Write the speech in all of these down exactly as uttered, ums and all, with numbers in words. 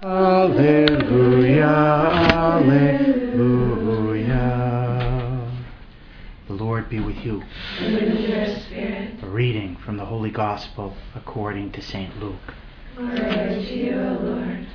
Alleluia, alleluia. The Lord be with you. And with your spirit. A reading from the Holy Gospel according to Saint Luke. Glory to you, O Lord.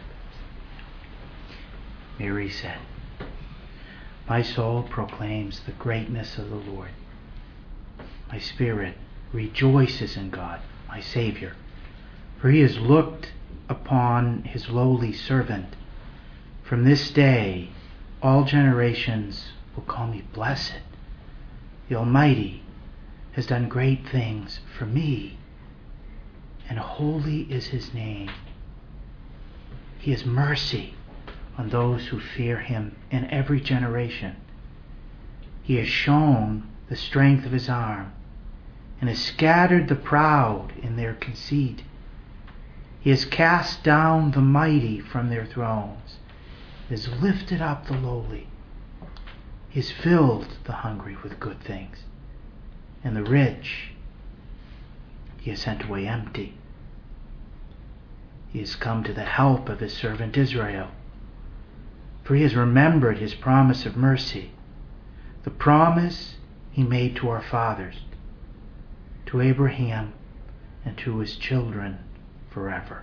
Mary said, "My soul proclaims the greatness of the Lord. My spirit rejoices in God, my Savior, for he has looked upon his lowly servant. From this day all generations will call me blessed. The Almighty has done great things for me, and holy is his name. He has mercy on those who fear him in every generation. He has shown the strength of his arm and has scattered the proud in their conceit. He has cast down the mighty from their thrones, He has lifted up the lowly. He has filled the hungry with good things, and the rich he has sent away empty. He has come to the help of his servant Israel, for he has remembered his promise of mercy, the promise he made to our fathers, to Abraham and to his children forever."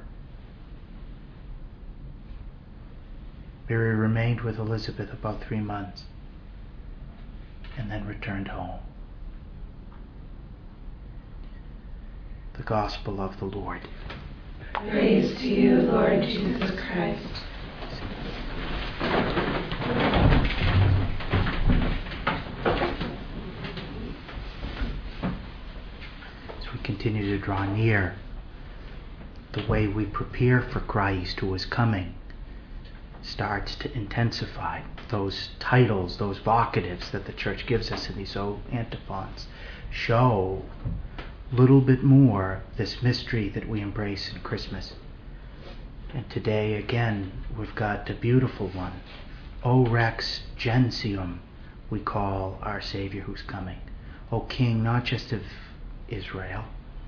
Mary remained with Elizabeth about three months and then returned home. The Gospel of the Lord. Praise to you, Lord Jesus Christ. As we continue to draw near, the way we prepare for Christ who is coming starts to intensify. Those titles, those vocatives that the Church gives us in these old antiphons show a little bit more this mystery that we embrace in Christmas. And today again we've got a beautiful one. O Rex Gentium, we call our Savior who's coming. O King not just of Israel,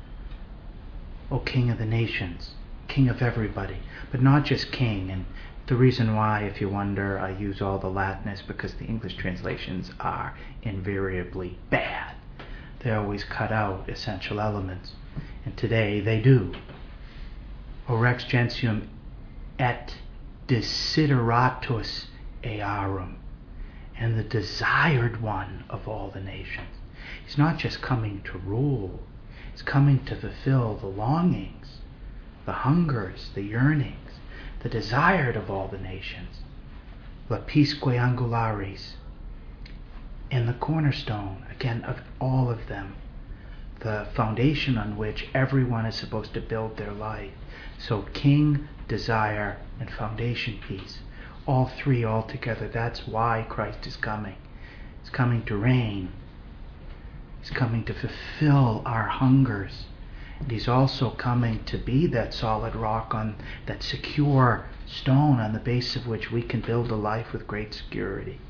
O King of the nations, King of everybody, but not just King. And the reason why, if you wonder, I use all the Latin is because the English translations are invariably bad. They always cut out essential elements, and today they do. O Rex Gentium et desideratus earum, and the desired one of all the nations. He's not just coming to rule, he's coming to fulfill the longings, the hungers, the yearnings, the desired of all the nations. Lapisque angularis, and the cornerstone, again, of all of them, the foundation on which everyone is supposed to build their life. So King, desire, and foundation piece, all three all together. That's why Christ is coming. He's coming to reign. He's coming to fulfill our hungers. And he's also coming to be that solid rock, on that secure stone on the base of which we can build a life with great security.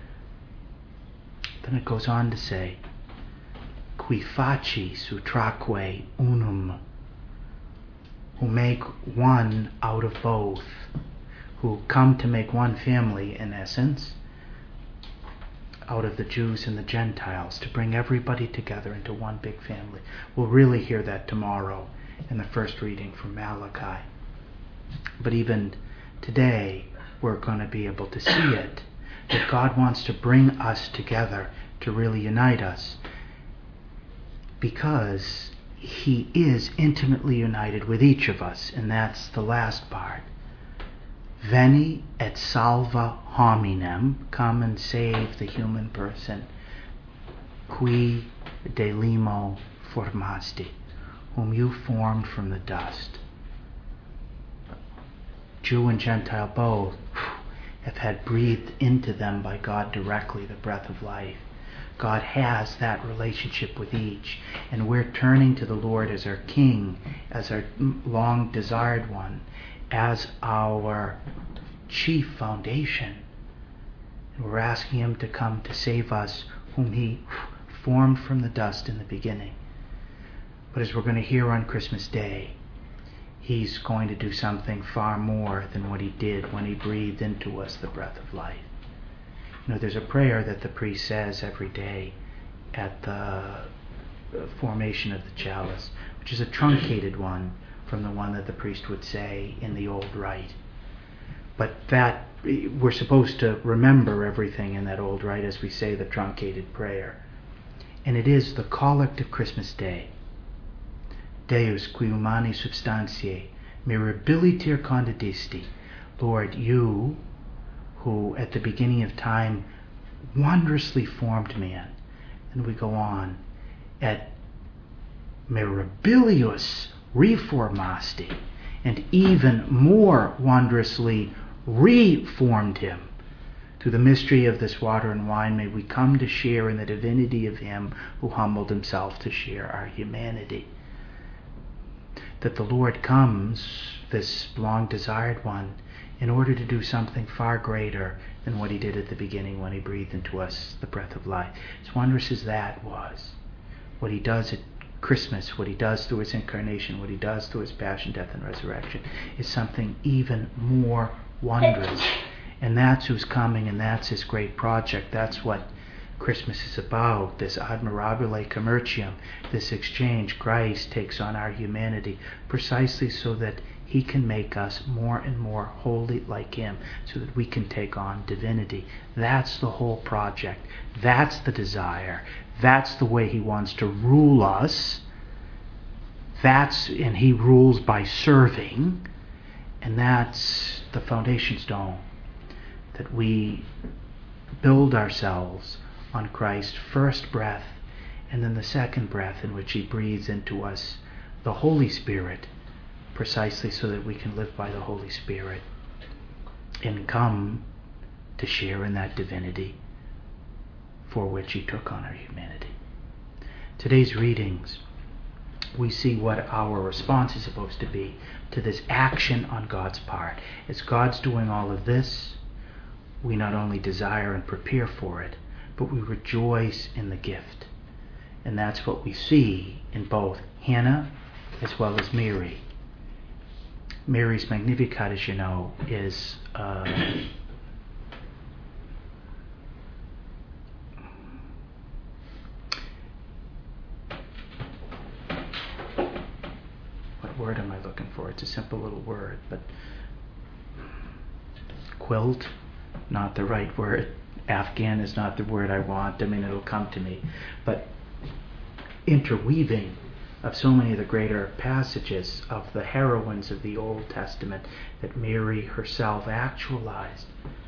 Then it goes on to say, qui facis utraque unum, who make one out of both, who come to make one family in essence, out of the Jews and the Gentiles, to bring everybody together into one big family. We'll really hear that tomorrow in the first reading from Malachi. But even today, we're going to be able to see it, that God wants to bring us together, to really unite us, because he is intimately united with each of us, and that's the last part. Veni et salva hominem, come and save the human person, qui de limo formasti, whom you formed from the dust. Jew and Gentile both have had breathed into them by God directly the breath of life. God has that relationship with each, and we're turning to the Lord as our King, as our long desired one, as our chief foundation. And we're asking him to come to save us, whom he formed from the dust in the beginning. But as we're going to hear on Christmas Day, He's going to do something far more than what he did when he breathed into us the breath of life. You know, there's a prayer that the priest says every day at the formation of the chalice, which is a truncated one from the one that the priest would say in the old rite. But that, we're supposed to remember everything in that old rite as we say the truncated prayer. And it is the collect of Christmas Day. Deus qui humani substantiae mirabiliter condedisti. Lord, you who at the beginning of time wondrously formed man. And we go on, at mirabilius reformasti, and even more wondrously reformed him. Through the mystery of this water and wine, may we come to share in the divinity of him who humbled himself to share our humanity. That the Lord comes, this long-desired one, in order to do something far greater than what he did at the beginning when he breathed into us the breath of life. As wondrous as that was, what he does at Christmas, what he does through his incarnation, what he does through his passion, death, and resurrection, is something even more wondrous. And that's who's coming, and that's his great project. That's what Christmas is about, this admirabile commercium, this exchange. Christ takes on our humanity precisely so that he can make us more and more holy like him, so that we can take on divinity. That's the whole project. That's the desire. That's the way he wants to rule us. That's, and he rules by serving. And that's the foundation stone, that we build ourselves on Christ's first breath, and then the second breath in which he breathes into us the Holy Spirit, precisely so that we can live by the Holy Spirit and come to share in that divinity for which he took on our humanity. Today's readings, we see what our response is supposed to be to this action on God's part. As God's doing all of this, we not only desire and prepare for it, but we rejoice in the gift. And that's what we see in both Hannah as well as Mary. Mary's Magnificat, as you know, is uh, what word am I looking for? It's a simple little word, but quilt, not the right word. Afghan is not the word I want. I mean, it'll come to me. But interweaving of so many of the greater passages of the heroines of the Old Testament that Mary herself actualized.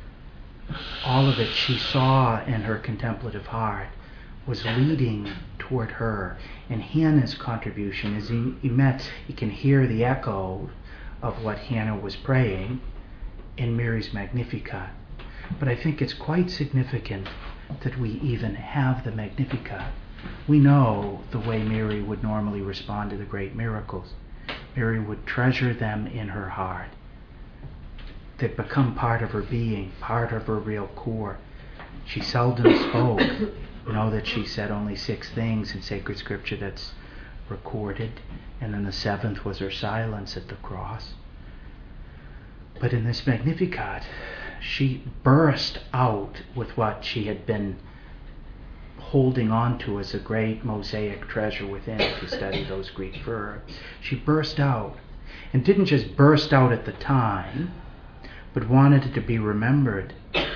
All of it she saw in her contemplative heart was leading toward her. And Hannah's contribution is immense. You can hear the echo of what Hannah was praying in Mary's Magnificat. But I think it's quite significant that we even have the Magnificat. We know the way Mary would normally respond to the great miracles. Mary would treasure them in her heart. They'd become part of her being, part of her real core. She seldom spoke. You know that she said only six things in sacred scripture that's recorded, and then the seventh was her silence at the cross. But in this Magnificat, she burst out with what she had been holding on to as a great mosaic treasure within, if you study those Greek verbs. She burst out, and didn't just burst out at the time, but wanted it to be remembered.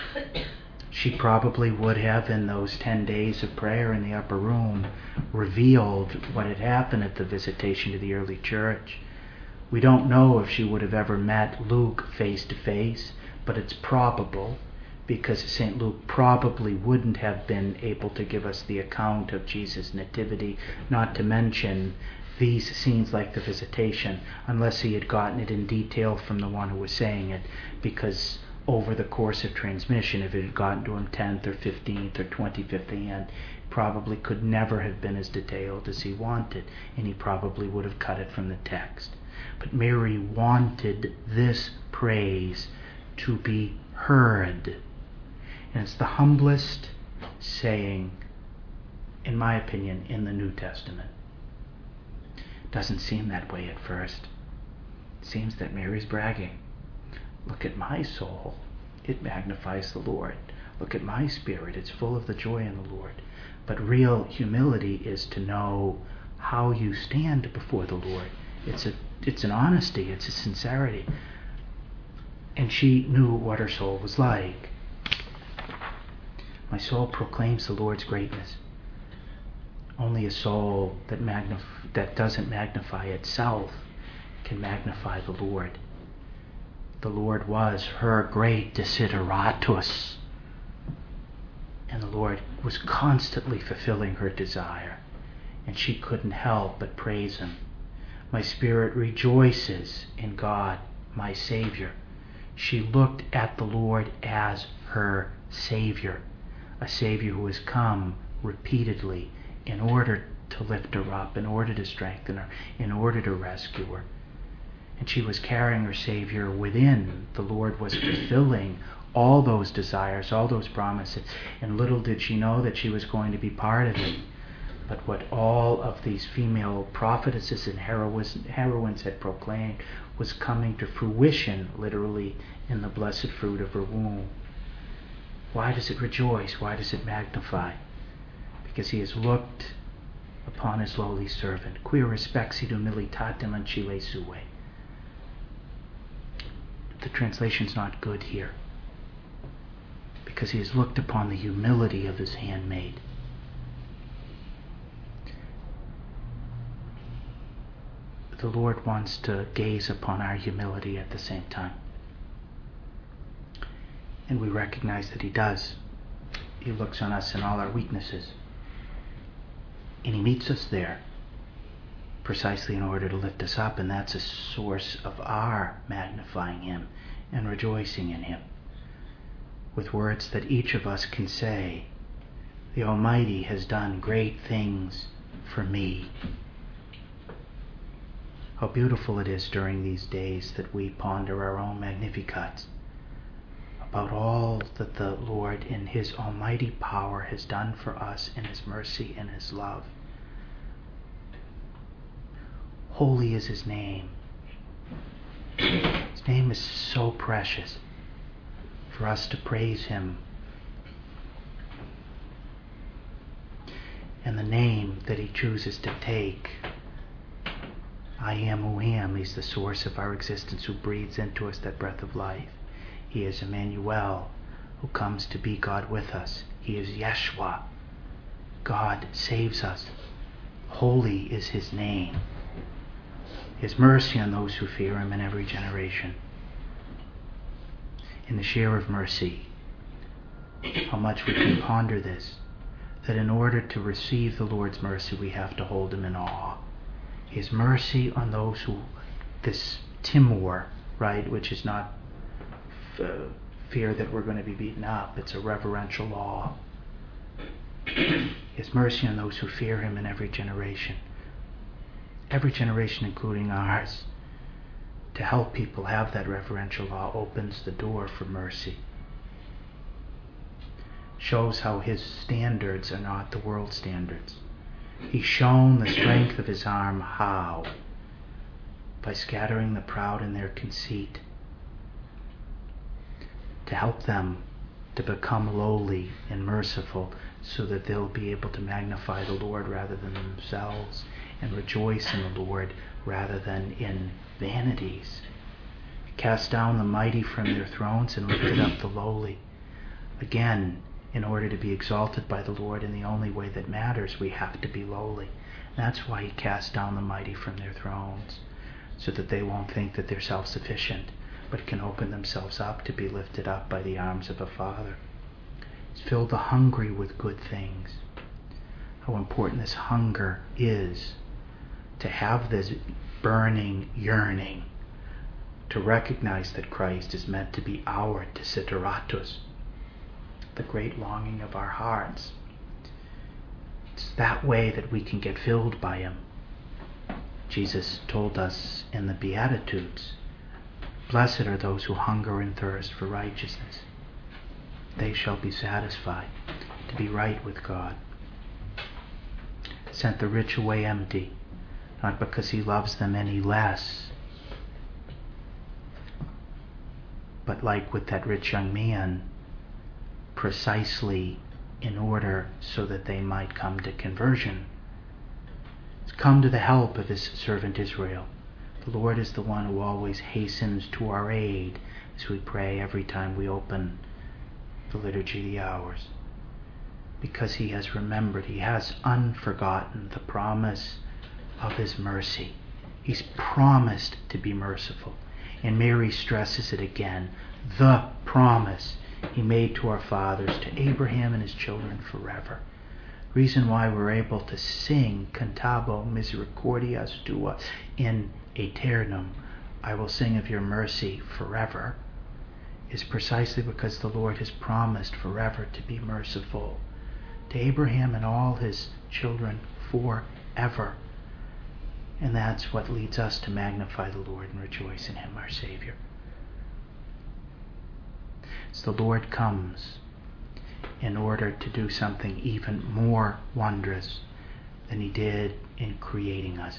She probably would have, in those ten days of prayer in the upper room, revealed what had happened at the visitation to the early church. We don't know if she would have ever met Luke face to face, but it's probable, because Saint Luke probably wouldn't have been able to give us the account of Jesus' nativity, not to mention these scenes like the visitation, unless he had gotten it in detail from the one who was saying it, because over the course of transmission, if it had gotten to him tenth or fifteenth or twenty-fifth hand, probably could never have been as detailed as he wanted, and he probably would have cut it from the text. But Mary wanted this praise to be heard. And it's the humblest saying, in my opinion, in the New Testament. Doesn't seem that way at first. It seems that Mary's bragging. Look at my soul. It magnifies the Lord. Look at my spirit. It's full of the joy in the Lord. But real humility is to know how you stand before the Lord. It's a, it's an honesty. It's a sincerity. And she knew what her soul was like. My soul proclaims the Lord's greatness. Only a soul that magnif- that doesn't magnify itself can magnify the Lord. The Lord was her great desideratus. And the Lord was constantly fulfilling her desire. And she couldn't help but praise Him. My spirit rejoices in God, my Savior. She looked at the Lord as her Savior. A Savior who has come repeatedly in order to lift her up, in order to strengthen her, in order to rescue her. And she was carrying her Savior within. The Lord was fulfilling all those desires, all those promises. And little did she know that she was going to be part of it. But what all of these female prophetesses and heroines had proclaimed was coming to fruition, literally, in the blessed fruit of her womb. Why does it rejoice? Why does it magnify? Because He has looked upon His lowly servant. Quia respexit humilitatem ancile sue. The translation's not good here. Because He has looked upon the humility of His handmaid. The Lord wants to gaze upon our humility at the same time. And we recognize that He does. He looks on us in all our weaknesses. And He meets us there precisely in order to lift us up. And that's a source of our magnifying Him and rejoicing in Him. With words that each of us can say, the Almighty has done great things for me. How beautiful it is during these days that we ponder our own Magnificats about all that the Lord in His almighty power has done for us in His mercy and His love. Holy is His name. His name is so precious for us to praise Him. And the name that He chooses to take, I am who am, He's the source of our existence, who breathes into us that breath of life. He is Emmanuel, who comes to be God with us. He is Yeshua. God saves us. Holy is His name. His mercy on those who fear Him in every generation. In the share of mercy, how much we can ponder this, that in order to receive the Lord's mercy, we have to hold Him in awe. His mercy on those who, this timor, right, which is not f- fear that we're going to be beaten up, it's a reverential awe. His mercy on those who fear Him in every generation. Every generation, including ours. To help people have that reverential awe opens the door for mercy. Shows how His standards are not the world's standards. He's shown the strength of His arm. How? By scattering the proud in their conceit. To help them to become lowly and merciful so that they'll be able to magnify the Lord rather than themselves and rejoice in the Lord rather than in vanities. Cast down the mighty from their thrones and lifted up the lowly. Again, in order to be exalted by the Lord in the only way that matters, we have to be lowly. That's why He casts down the mighty from their thrones, so that they won't think that they're self-sufficient, but can open themselves up to be lifted up by the arms of a Father. He's filled the hungry with good things. How important this hunger is, to have this burning yearning, to recognize that Christ is meant to be our desideratus, the great longing of our hearts. It's that way that we can get filled by Him. Jesus told us in the Beatitudes, blessed are those who hunger and thirst for righteousness. They shall be satisfied, to be right with God. Sent the rich away empty, not because He loves them any less, but like with that rich young man, precisely in order so that they might come to conversion. Come to the help of his servant Israel. The Lord is the one who always hastens to our aid, as we pray every time we open the Liturgy of the Hours. Because he has remembered, he has unforgotten the promise of his mercy. He's promised to be merciful. And Mary stresses it again. The promise he made to our fathers, to Abraham and his children forever. Reason why we're able to sing Cantabo Misericordias Tua in Aeternum, I will sing of your mercy forever, is precisely because the Lord has promised forever to be merciful to Abraham and all his children forever. And that's what leads us to magnify the Lord and rejoice in him, our Savior. As the Lord comes in order to do something even more wondrous than he did in creating us,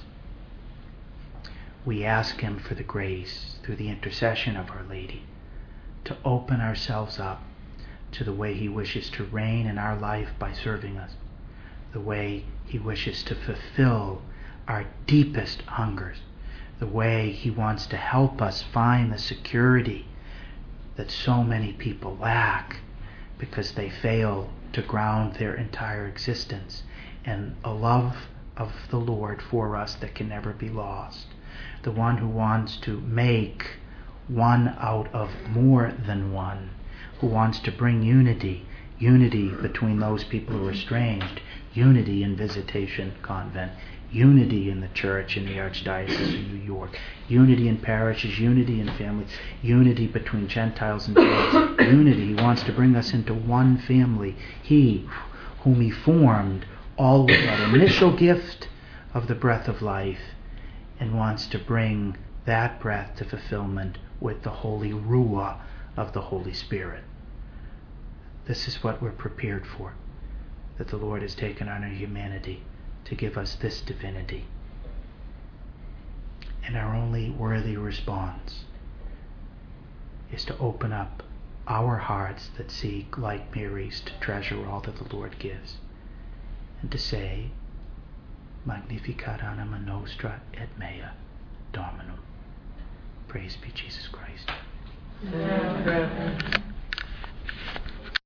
we ask him for the grace, through the intercession of Our Lady, to open ourselves up to the way he wishes to reign in our life by serving us, the way he wishes to fulfill our deepest hungers, the way he wants to help us find the security that so many people lack because they fail to ground their entire existence in a love of the Lord for us that can never be lost. The one who wants to make one out of more than one, who wants to bring unity, unity between those people who are estranged, unity in Visitation Convent, unity in the church in the Archdiocese of New York, unity in parishes, unity in families, unity between Gentiles and Jews, unity. He wants to bring us into one family. He, whom he formed, all with that initial gift of the breath of life, and wants to bring that breath to fulfillment with the holy Ruah of the Holy Spirit. This is what we're prepared for, that the Lord has taken on our humanity to give us this divinity. And our only worthy response is to open up our hearts that seek, like Mary's, to treasure all that the Lord gives, and to say, Magnificat anima nostra et mea Dominum. Praise be Jesus Christ. Amen.